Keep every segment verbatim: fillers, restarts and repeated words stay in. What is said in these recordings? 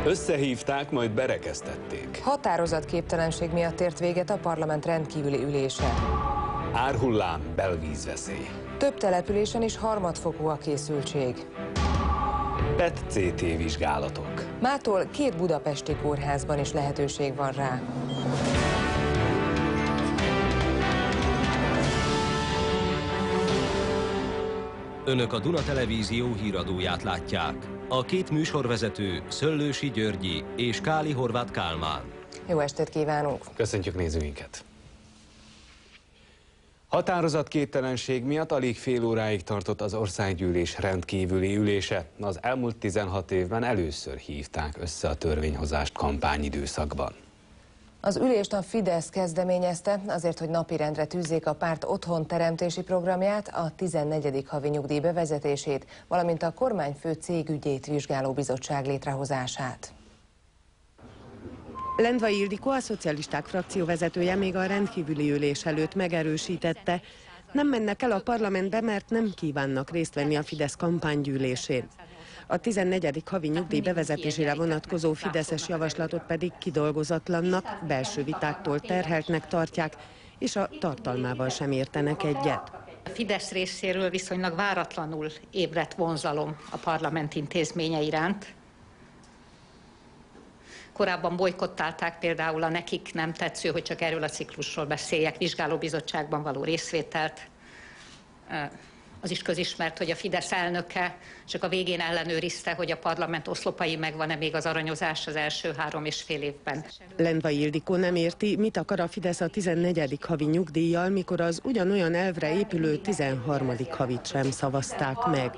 Összehívták, majd berekeztették. Határozatképtelenség miatt ért véget a parlament rendkívüli ülése. Árhullám, belvízveszély. Több településen is harmadfokú a készültség. pé e té-cé té vizsgálatok. Mától két budapesti kórházban is lehetőség van rá. Önök a Duna Televízió híradóját látják. A két műsorvezető Szöllősi Györgyi és Káli Horváth Kálmán. Jó estét kívánunk! Köszöntjük nézőinket! Határozatképtelenség miatt alig fél óráig tartott az országgyűlés rendkívüli ülése. Az elmúlt tizenhat évben először hívták össze a törvényhozást kampányidőszakban. Az ülést a Fidesz kezdeményezte, azért, hogy napirendre tűzzék a párt otthonteremtési programját, a tizennegyedik havi nyugdíj bevezetését, valamint a kormányfő cégügyét vizsgáló bizottság létrehozását. Lendvai Ildikó, a szocialisták frakcióvezetője még a rendkívüli ülés előtt megerősítette, nem mennek el a parlamentbe, mert nem kívánnak részt venni a Fidesz kampánygyűlésén. A tizennegyedik havi nyugdíj bevezetésére vonatkozó fideszes javaslatot pedig kidolgozatlannak, belső vitáktól terheltnek tartják, és a tartalmával sem értenek egyet. A Fidesz részéről viszonylag váratlanul ébredt vonzalom a parlament intézménye iránt. Korábban bojkottálták például a nekik nem tetsző, hogy csak erről a ciklusról beszéljek, vizsgálóbizottságban való részvételt. Az is közismert, hogy a Fidesz elnöke csak a végén ellenőrizte, hogy a parlament oszlopai megvan-e még az aranyozás az első három és fél évben. Lendvai Ildikó nem érti, mit akar a Fidesz a tizennegyedik havi nyugdíjjal, mikor az ugyanolyan elvre épülő tizenharmadik havit sem szavazták meg.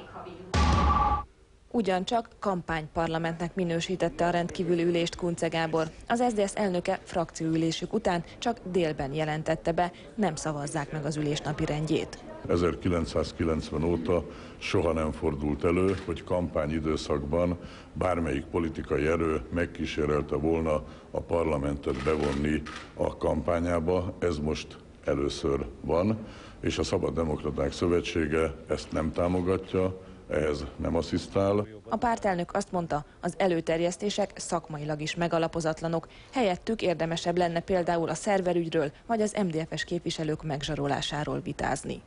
Ugyancsak kampányparlamentnek minősítette a rendkívüli ülést Kunce Gábor. Az es zé dé es elnöke frakcióülésük után csak délben jelentette be, nem szavazzák meg az ülés napirendjét. ezerkilencszázkilencven óta soha nem fordult elő, hogy kampányidőszakban bármelyik politikai erő megkísérelte volna a parlamentet bevonni a kampányába. Ez most először van, és a Szabaddemokraták Szövetsége ezt nem támogatja, ehhez nem asszisztál. A pártelnök azt mondta, az előterjesztések szakmailag is megalapozatlanok, helyettük érdemesebb lenne például a szerverügyről vagy az em dé ef es képviselők megzsarolásáról vitázni.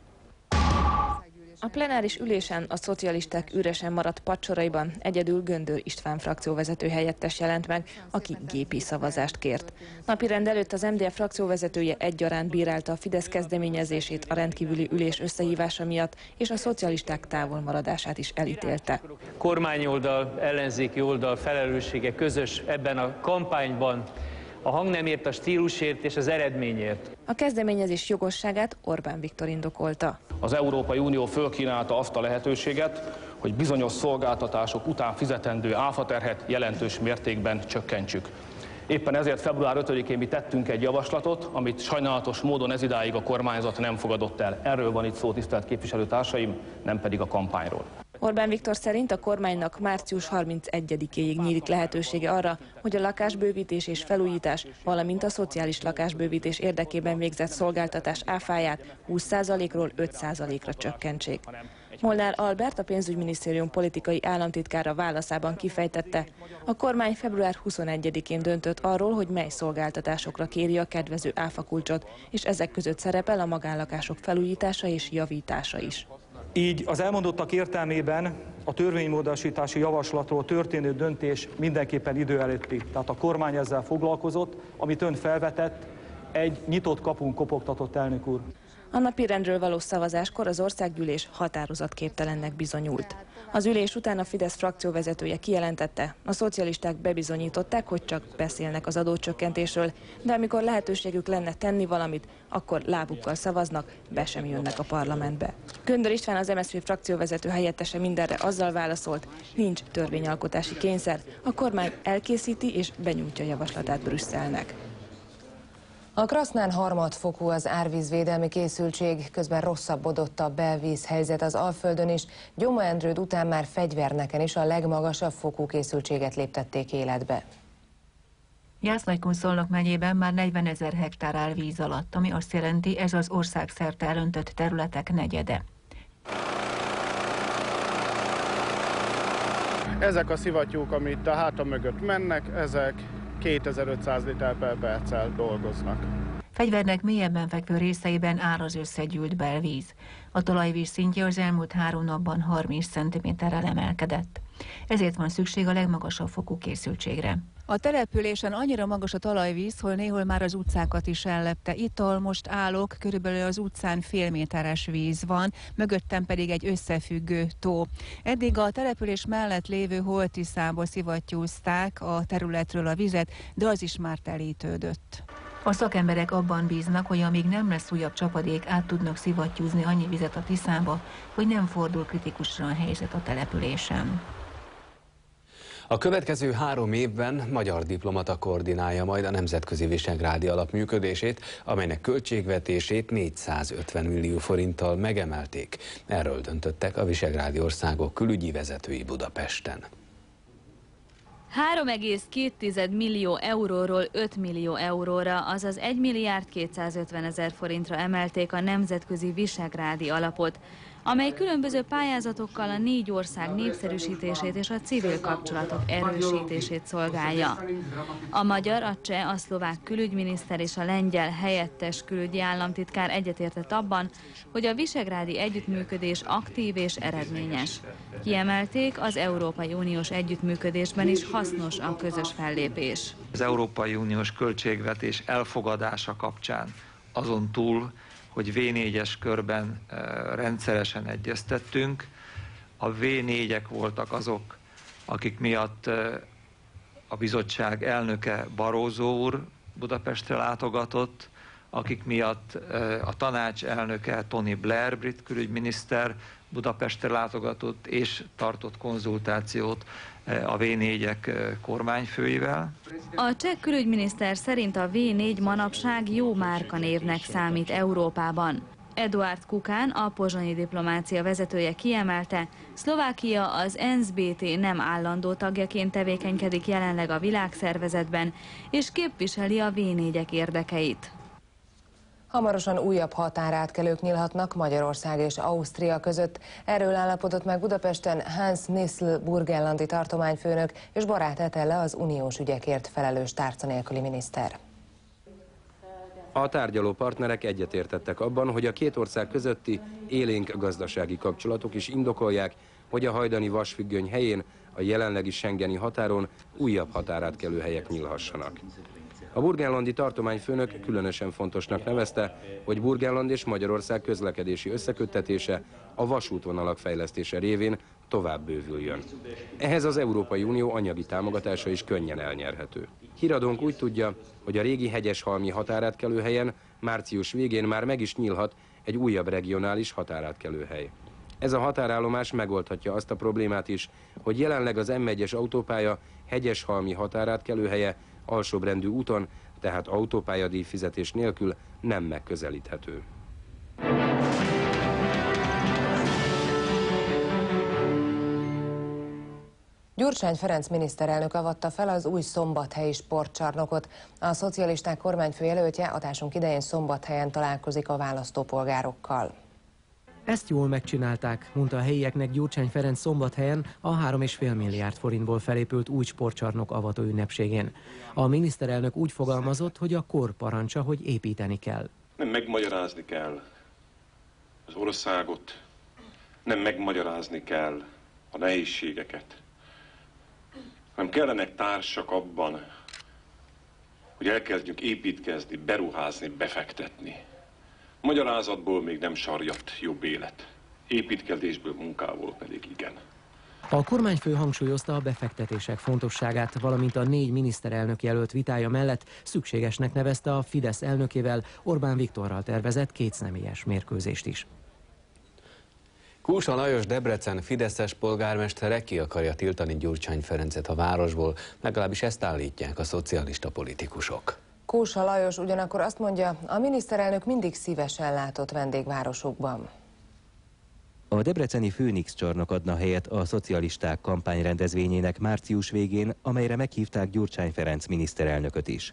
A plenáris ülésen a szocialisták üresen maradt padsoraiban egyedül Göndör István frakcióvezető helyettes jelent meg, aki gépi szavazást kért. Napirend előtt az em dé ef frakcióvezetője egyaránt bírálta a Fidesz kezdeményezését a rendkívüli ülés összehívása miatt, és a szocialisták távolmaradását is elítélte. Kormányoldal, ellenzéki oldal felelőssége közös ebben a kampányban, a hangnemért, a stílusért és az eredményért. A kezdeményezés jogosságát Orbán Viktor indokolta. Az Európai Unió fölkínálta azt a lehetőséget, hogy bizonyos szolgáltatások után fizetendő áfaterhet jelentős mértékben csökkentsük. Éppen ezért február ötödikén mi tettünk egy javaslatot, amit sajnálatos módon ezidáig a kormányzat nem fogadott el. Erről van itt szó, tisztelt képviselőtársaim, nem pedig a kampányról. Orbán Viktor szerint a kormánynak március harmincegyedikéig nyílik lehetősége arra, hogy a lakásbővítés és felújítás, valamint a szociális lakásbővítés érdekében végzett szolgáltatás áfáját húsz százalékról öt százalékra csökkentsék. Molnár Albert, a pénzügyminisztérium politikai államtitkára válaszában kifejtette, a kormány február huszonegyedikén döntött arról, hogy mely szolgáltatásokra kéri a kedvező áfakulcsot, és ezek között szerepel a magánlakások felújítása és javítása is. Így az elmondottak értelmében a törvénymódosítási javaslatról történő döntés mindenképpen idő előtti. Tehát a kormány ezzel foglalkozott, amit ön felvetett, egy nyitott kapun kopogtatott, elnök úr. A napirendről való szavazáskor az országgyűlés határozatképtelennek bizonyult. Az ülés után a Fidesz frakcióvezetője kijelentette, a szocialisták bebizonyították, hogy csak beszélnek az adócsökkentésről, de amikor lehetőségük lenne tenni valamit, akkor lábukkal szavaznak, be sem jönnek a parlamentbe. Göndör István, az em es zé pé frakcióvezető helyettese mindenre azzal válaszolt, nincs törvényalkotási kényszer, a kormány elkészíti és benyújtja javaslatát Brüsszelnek. A Krasznán harmadfokú az árvízvédelmi készültség, közben rosszabbodott a belvízhelyzet az Alföldön is. Gyoma-Endrőd után már Fegyverneken is a legmagasabb fokú készültséget léptették életbe. Jász-Nagykun-Szolnok megyében már negyvenezer hektár áll víz alatt, ami azt jelenti, ez az országszerte elöntött területek negyede. Ezek a szivattyúk, amit a hátam mögött mennek, ezek kétezer-ötszáz liter per perccel dolgoznak. Fegyvernek mélyebben fekvő részeiben áll az összegyűlt belvíz. A talajvíz szintje az elmúlt három napban harminc centiméterrel emelkedett. Ezért van szükség a legmagasabb fokú készültségre. A településen annyira magas a talajvíz, hogy néhol már az utcákat is ellepte. Itt, ahol most állok, körülbelül az utcán fél méteres víz van, mögöttem pedig egy összefüggő tó. Eddig a település mellett lévő Holtiszából szivattyúzták a területről a vizet, de az is már telítődött. A szakemberek abban bíznak, hogy amíg nem lesz újabb csapadék, át tudnak szivattyúzni annyi vizet a Tiszába, hogy nem fordul kritikusra a helyzet a településen. A következő három évben magyar diplomata koordinálja majd a Nemzetközi Visegrádi Alap működését, amelynek költségvetését négyszázötven millió forinttal megemelték. Erről döntöttek a visegrádi országok külügyi vezetői Budapesten. három egész két millió euróról öt millió euróra, azaz egy milliárd kétszázötven ezer forintra emelték a Nemzetközi Visegrádi Alapot, amely különböző pályázatokkal a négy ország népszerűsítését és a civil kapcsolatok erősítését szolgálja. A magyar, a cseh, a szlovák külügyminiszter és a lengyel helyettes külügyi államtitkár egyetértett abban, hogy a visegrádi együttműködés aktív és eredményes. Kiemelték, az Európai Uniós együttműködésben is hasznos a közös fellépés. Az Európai Uniós költségvetés elfogadása kapcsán azon túl, hogy vé négyes körben rendszeresen egyeztettünk. A vé négyek voltak azok, akik miatt a bizottság elnöke Barroso úr Budapestre látogatott, akik miatt a tanács elnöke Tony Blair brit külügyminiszter Budapestre látogatott és tartott konzultációt a vé négyek kormányfőivel. A cseh külügyminiszter szerint a vé négy manapság jó márkanévnek számít Európában. Eduard Kukán, a pozsonyi diplomácia vezetője kiemelte, Szlovákia az en es bé té nem állandó tagjaként tevékenykedik jelenleg a világszervezetben, és képviseli a vé négyek érdekeit. Hamarosan újabb határátkelők nyílhatnak Magyarország és Ausztria között. Erről állapodott meg Budapesten Hans Nissl burgenlandi tartományfőnök és Barát Etele, az uniós ügyekért felelős tárca nélküli miniszter. A tárgyaló partnerek egyetértettek abban, hogy a két ország közötti élénk gazdasági kapcsolatok is indokolják, hogy a hajdani vasfüggöny helyén, a jelenlegi schengeni határon újabb határátkelőhelyek nyílhassanak. A burgenlandi tartományfőnök különösen fontosnak nevezte, hogy Burgenland és Magyarország közlekedési összeköttetése a vasútvonalak fejlesztése révén tovább bővüljön. Ehhez az Európai Unió anyagi támogatása is könnyen elnyerhető. Híradónk úgy tudja, hogy a régi hegyeshalmi határátkelőhelyen március végén már meg is nyílhat egy újabb regionális határátkelőhely. Ez a határállomás megoldhatja azt a problémát is, hogy jelenleg az M egyes autópálya hegyeshalmi határátkelőhelye alsóbrendű úton, tehát autópályadíj fizetés nélkül nem megközelíthető. Gyurcsány Ferenc miniszterelnök avatta fel az új szombathelyi sportcsarnokot. A szocialisták kormányfőjelöltje adásunk idején Szombathelyen találkozik a választópolgárokkal. Ezt jól megcsinálták, mondta a helyieknek Gyurcsány Ferenc Szombathelyen a három és fél milliárd forintból felépült új sportcsarnok avató ünnepségén. A miniszterelnök úgy fogalmazott, hogy a kor parancsa, hogy építeni kell. Nem megmagyarázni kell az országot, nem megmagyarázni kell a nehézségeket, hanem kellenek társak abban, hogy elkezdjünk építkezni, beruházni, befektetni. Magyarázatból még nem sarjadt jobb élet, építkezésből, munkából pedig igen. A kormányfő hangsúlyozta a befektetések fontosságát, valamint a négy miniszterelnök jelölt vitája mellett szükségesnek nevezte a Fidesz elnökével, Orbán Viktorral tervezett kétszemélyes mérkőzést is. Kósa Lajos Debrecen fideszes polgármestere ki akarja tiltani Gyurcsány Ferencet a városból, legalábbis ezt állítják a szocialista politikusok. Kósa Lajos ugyanakkor azt mondja, a miniszterelnök mindig szívesen látott vendégvárosokban. A debreceni Főnix csarnok adna helyet a szocialisták kampányrendezvényének március végén, amelyre meghívták Gyurcsány Ferenc miniszterelnököt is.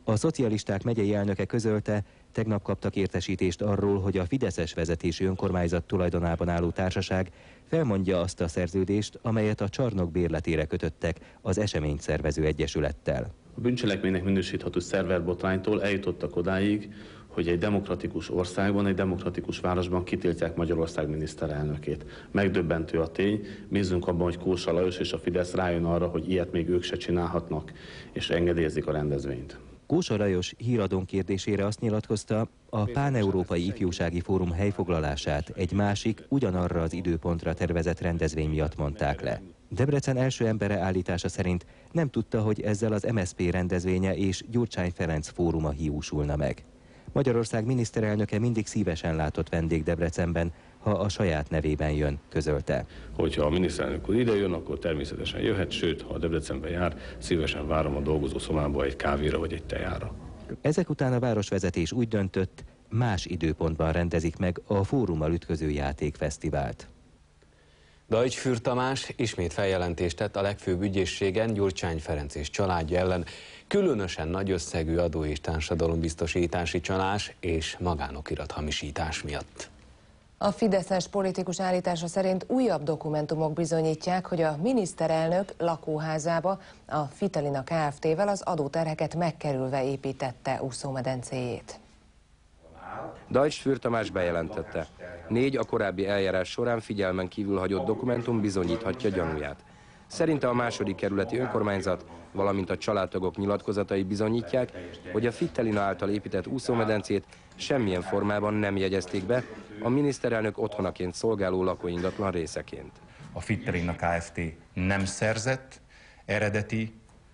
A szocialisták megyei elnöke közölte, tegnap kaptak értesítést arról, hogy a fideszes vezetésű önkormányzat tulajdonában álló társaság felmondja azt a szerződést, amelyet a csarnok bérletére kötöttek az eseményt szervező egyesülettel. A bűncselekménynek minősíthető szerverbotránytól eljutottak odáig, hogy egy demokratikus országban, egy demokratikus városban kitiltják Magyarország miniszterelnökét. Megdöbbentő a tény, bízunk abban, hogy Kósa Lajos és a Fidesz rájön arra, hogy ilyet még ők se csinálhatnak, és engedélyezik a rendezvényt. Kósa Lajos híradón kérdésére azt nyilatkozta, a Pán-Európai Ifjúsági Fórum helyfoglalását egy másik, ugyanarra az időpontra tervezett rendezvény miatt mondták le. Debrecen első embere állítása szerint nem tudta, hogy ezzel az em es zé pé rendezvénye és Gyurcsány Ferenc fóruma hiúsulna meg. Magyarország miniszterelnöke mindig szívesen látott vendég Debrecenben, ha a saját nevében jön, közölte. Hogyha a miniszterelnök úr ide jön, akkor természetesen jöhet, sőt, ha a Debrecenben jár, szívesen várom a dolgozó szomába egy kávéra vagy egy tejára. Ezek után a városvezetés úgy döntött, más időpontban rendezik meg a fórummal ütköző játékfesztivált. Deutsch Fürth Tamás ismét feljelentést tett a legfőbb ügyészségen Gyurcsány Ferenc és családja ellen, különösen nagy összegű adó- és társadalombiztosítási csalás és magánokirat hamisítás miatt. A fideszes politikus állítása szerint újabb dokumentumok bizonyítják, hogy a miniszterelnök lakóházába a Fitalina Kft-vel az adóterheket megkerülve építette úszómedencéjét. Deutsch Fürth Tamás bejelentette. Négy a korábbi eljárás során figyelmen kívül hagyott dokumentum bizonyíthatja gyanúját. Szerinte a második kerületi önkormányzat, valamint a családtagok nyilatkozatai bizonyítják, hogy a Fitalina által épített úszómedencét semmilyen formában nem jegyezték be, a miniszterelnök otthonaként szolgáló lakóingatlan részeként. A Fitalina Kft. Nem szerzett eredeti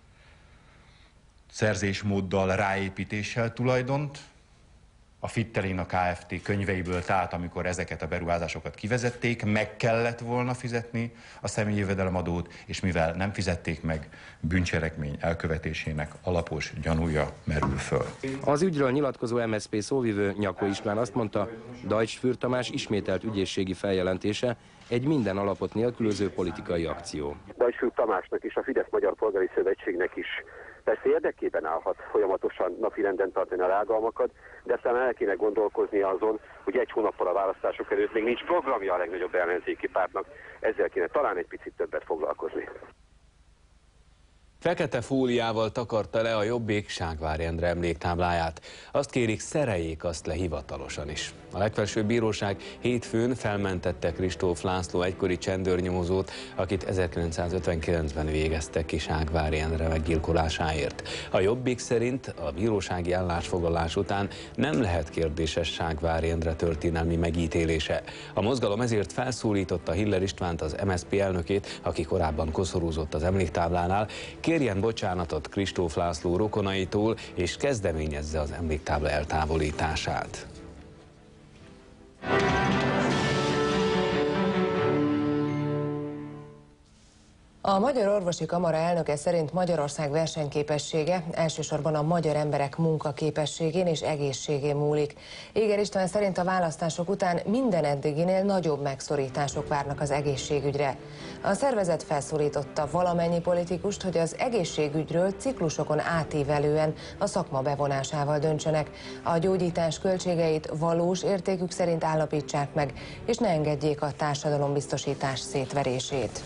szerzésmóddal, ráépítéssel tulajdont. A Fitalina Kft. Könyveiből, tehát amikor ezeket a beruházásokat kivezették, meg kellett volna fizetni a személyi jövedelemadót, és mivel nem fizették meg, bűncselekmény elkövetésének alapos gyanúja merül föl. Az ügyről nyilatkozó em es zé pé szóvivő Nyakó István azt mondta, Deutsch Fürth Tamás ismételt ügyészségi feljelentése egy minden alapot nélkülöző politikai akció. Deutsch Fürth Tamásnak és a Fidesz Magyar Polgári Szövetségnek is persze érdekében állhat folyamatosan napirenden tartani a rágalmakat, de aztán el kéne gondolkozni azon, hogy egy hónappal a választások előtt még nincs programja a legnagyobb ellenzéki pártnak, ezzel kéne talán egy picit többet foglalkozni. Fekete fóliával takarta le a Jobbik Ságvári Endre emléktábláját. Azt kérik, szereljék azt le hivatalosan is. A legfelsőbb bíróság hétfőn felmentette Kristóf László egykori csendőrnyomozót, akit ezerkilencszázötvenkilencben végeztek ki Ságvári Endre meggyilkolásáért. A Jobbik szerint a bírósági állásfoglalás után nem lehet kérdéses Ságvári Endre történelmi megítélése. A mozgalom ezért felszólította Hiller Istvánt, az em es zé pé elnökét, aki korábban koszorúzott az emléktáblánál, kérjen bocsánatot Kristóf László rokonaitól, és kezdeményezze az emléktábla eltávolítását. A Magyar Orvosi Kamara elnöke szerint Magyarország versenyképessége elsősorban a magyar emberek munkaképességén és egészségén múlik. Éger István szerint a választások után minden eddiginél nagyobb megszorítások várnak az egészségügyre. A szervezet felszólította valamennyi politikust, hogy az egészségügyről ciklusokon átívelően a szakma bevonásával döntsenek. A gyógyítás költségeit valós értékük szerint állapítsák meg, és ne engedjék a társadalombiztosítás szétverését.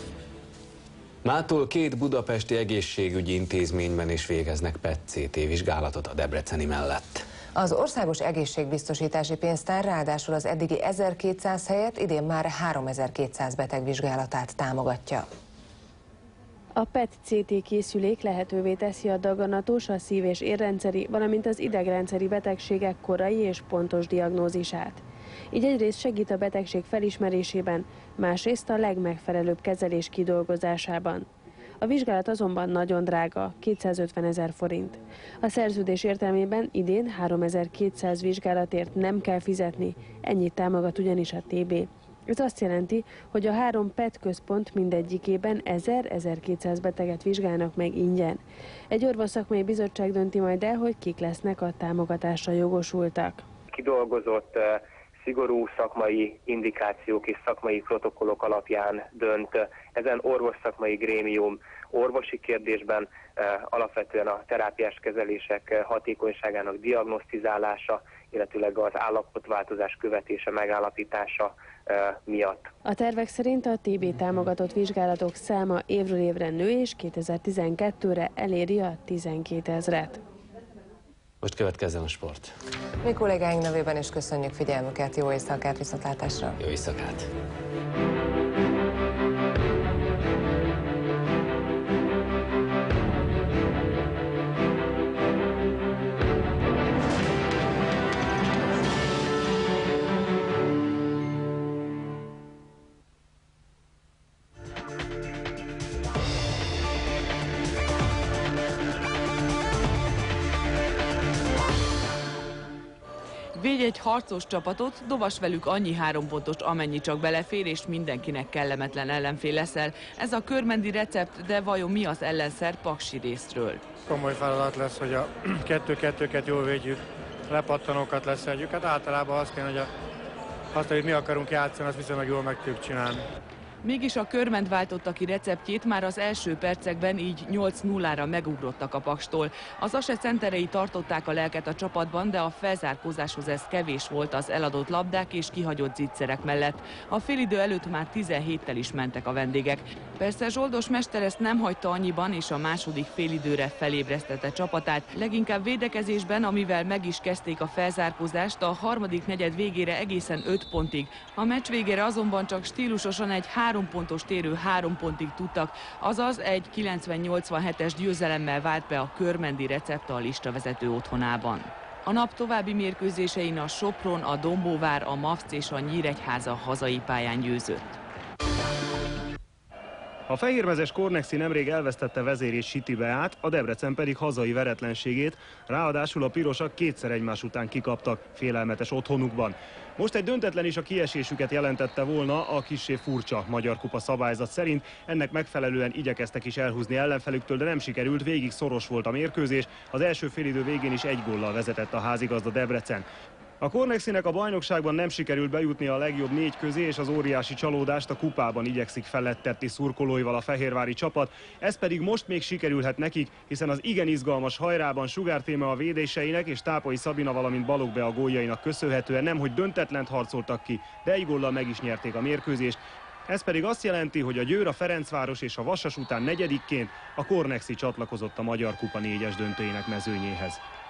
Mától két budapesti egészségügyi intézményben is végeznek pé e cé té vizsgálatot a debreceni mellett. Az Országos Egészségbiztosítási Pénztár ráadásul az eddigi ezerkétszáz helyett idén már háromezer-kétszáz beteg vizsgálatát támogatja. A pé e cé té készülék lehetővé teszi a daganatos, a szív- és érrendszeri, valamint az idegrendszeri betegségek korai és pontos diagnózisát. Így egyrészt segít a betegség felismerésében, másrészt a legmegfelelőbb kezelés kidolgozásában. A vizsgálat azonban nagyon drága, kétszázötvenezer forint. A szerződés értelmében idén háromezer-kétszáz vizsgálatért nem kell fizetni, ennyit támogat ugyanis a té bé. Ez azt jelenti, hogy a három pé e té központ mindegyikében ezer-ezerkétszáz beteget vizsgálnak meg ingyen. Egy orvosszakmai bizottság dönti majd el, hogy kik lesznek a támogatásra jogosultak. Kidolgozott szigorú szakmai indikációk és szakmai protokollok alapján dönt ezen orvosszakmai grémium orvosi kérdésben, alapvetően a terápiás kezelések hatékonyságának diagnosztizálása, illetőleg az állapotváltozás követése, megállapítása miatt. A tervek szerint a té bé támogatott vizsgálatok száma évről évre nő, és kétezer-tizenkettőre eléri a tizenkétezret. Most következzen a sport. Mi kollégáink nevében is köszönjük figyelmüket, jó éjszakát, viszontlátásra! Jó éjszakát! Védj egy harcos csapatot, dovas velük annyi három pontost, amennyi csak belefér, és mindenkinek kellemetlen ellenfél leszel. Ez a körmendi recept, de vajon mi az ellenszer Paksi részről? Komoly feladat lesz, hogy a kettő-kettőket jól védjük, lepattanókat leszedjük. Hát általában azt kéne, hogy a, azt, hogy mi akarunk játszani, azt viszonylag jól meg tudjuk csinálni. Mégis a Körment váltotta ki receptjét, már az első percekben így nyolc nullára megugrottak a Pakstól. Az Ase centerei tartották a lelket a csapatban, de a felzárkózáshoz ez kevés volt az eladott labdák és kihagyott zicserek mellett. A félidő előtt már tizenhéttel is mentek a vendégek. Persze Zsoldos mester ezt nem hagyta annyiban, és a második félidőre felébresztette csapatát. Leginkább védekezésben, amivel meg is kezdték a felzárkózást, a harmadik negyed végére egészen öt pontig. A meccs végére azonban csak stílusosan egy három pontos térő három pontig tudtak, azaz egy kilencven nyolcvanhetes győzelemmel vált be a körmendi recept a listavezető otthonában. A nap további mérkőzésein a Sopron, a Dombóvár, a Mavc és a Nyíregyháza hazai pályán győzött. A fehérmezes Kornexi nemrég elvesztette vezérét Siti Beát, a Debrecen pedig hazai veretlenségét, ráadásul a pirosak kétszer egymás után kikaptak félelmetes otthonukban. Most egy döntetlen is a kiesésüket jelentette volna a kissé furcsa Magyar Kupa szabályzat szerint, ennek megfelelően igyekeztek is elhúzni ellenfelüktől, de nem sikerült, végig szoros volt a mérkőzés, az első félidő végén is egy góllal vezetett a házigazda Debrecen. A Kornexinek a bajnokságban nem sikerült bejutni a legjobb négy közé, és az óriási csalódást a kupában igyekszik felettetni szurkolóival a fehérvári csapat. Ez pedig most még sikerülhet nekik, hiszen az igen izgalmas hajrában Sugár Téma a védéseinek és Tápai Szabina, valamint Balogh Bea góljainak köszönhetően nemhogy döntetlent harcoltak ki, de egy góllal meg is nyerték a mérkőzést. Ez pedig azt jelenti, hogy a Győr, a Ferencváros és a Vasas után negyedikként a Kornexi csatlakozott a Magyar Kupa négyes döntőjének mezőnyéhez.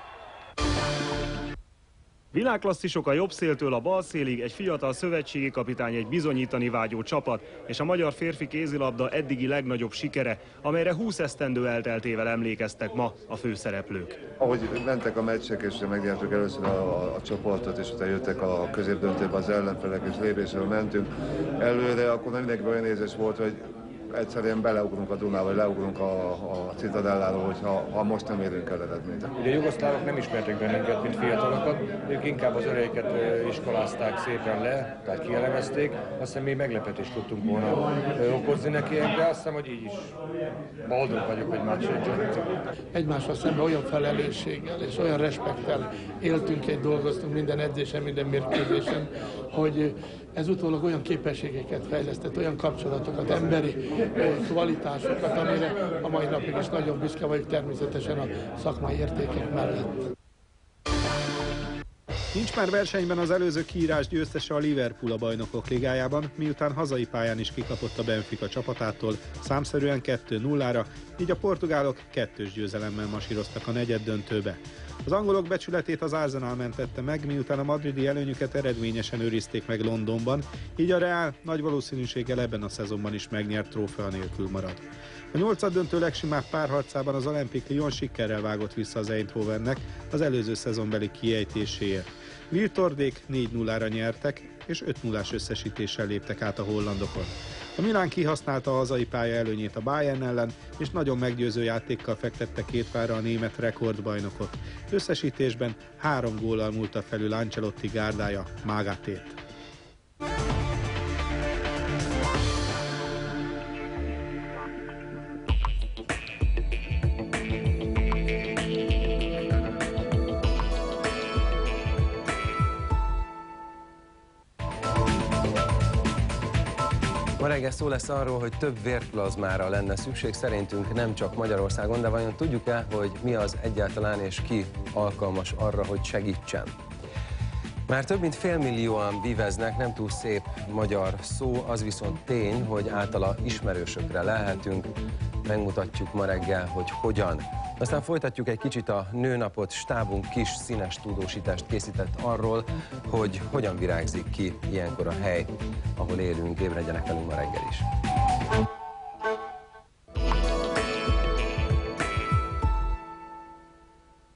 Világklasszisok a jobb széltől a bal szélig, egy fiatal szövetségi kapitány, egy bizonyítani vágyó csapat, és a magyar férfi kézilabda eddigi legnagyobb sikere, amelyre húsz esztendő elteltével emlékeztek ma a főszereplők. Ahogy mentek a meccsek, és megnyertük először a, a, a csoportot, és utána jöttek a középdöntőbe az ellenfelek, és lépésről mentünk előre, akkor mindenkiben olyan érzés volt, hogy egyszerűen beleugrunk a Dunába, vagy leugrunk a, a Citadelláról, hogyha ha most nem érünk el eredményt. Ugye a jugoszlávok nem ismertek bennünket, mint fiatalokat, ők inkább az öregeket iskolázták szépen le, tehát kielemezték, aztán mi meglepetést tudtunk volna okozni neki, de azt hiszem, hogy így is boldog vagyok, hogy meccsét győztünk. Egymással szemben olyan felelősséggel és olyan respekttel éltünk és dolgoztunk minden edzésen, minden mérkőzésen, hogy ez utólag olyan képességeket fejlesztett, olyan kapcsolatokat, emberi kvalitásokat, amire a mai napig is nagyon büszke vagyok, természetesen a szakmai értékek mellett. Nincs már versenyben az előző kiírás győztese a Liverpool a Bajnokok Ligájában, miután hazai pályán is kikapott a Benfica csapatától, számszerűen kettő nullára, így a portugálok kettős győzelemmel masíroztak a negyeddöntőbe. Az angolok becsületét az Arsenal mentette meg, miután a madridi előnyüket eredményesen őrizték meg Londonban, így a Real nagy valószínűséggel ebben a szezonban is megnyert trófea nélkül marad. A nyolcaddöntő legsimább párharcában az Olympique Lyon sikerrel vágott vissza az Eindhovennek az előző szezonbeli kiejtéséért. Wiltordék négy nullára nyertek, és öt nullás összesítéssel léptek át a hollandokon. A Milán kihasználta a hazai pálya előnyét a Bayern ellen, és nagyon meggyőző játékkal fektette két pára a német rekordbajnokot. Összesítésben három góllal múlta felül Ancelotti gárdája Mágatét. Ma reggel szó lesz arról, hogy több vérplazmára lenne szükség, szerintünk nem csak Magyarországon, de vajon tudjuk-e, hogy mi az egyáltalán és ki alkalmas arra, hogy segítsen? Már több mint félmillióan viveznek, nem túl szép magyar szó, az viszont tény, hogy általa ismerősökre lehetünk. Megmutatjuk ma reggel, hogy hogyan. Aztán folytatjuk egy kicsit a nőnapot, stábunk kis színes tudósítást készített arról, hogy hogyan virágzik ki ilyenkor a hely, ahol élünk. Ébredjenek velünk ma reggel is.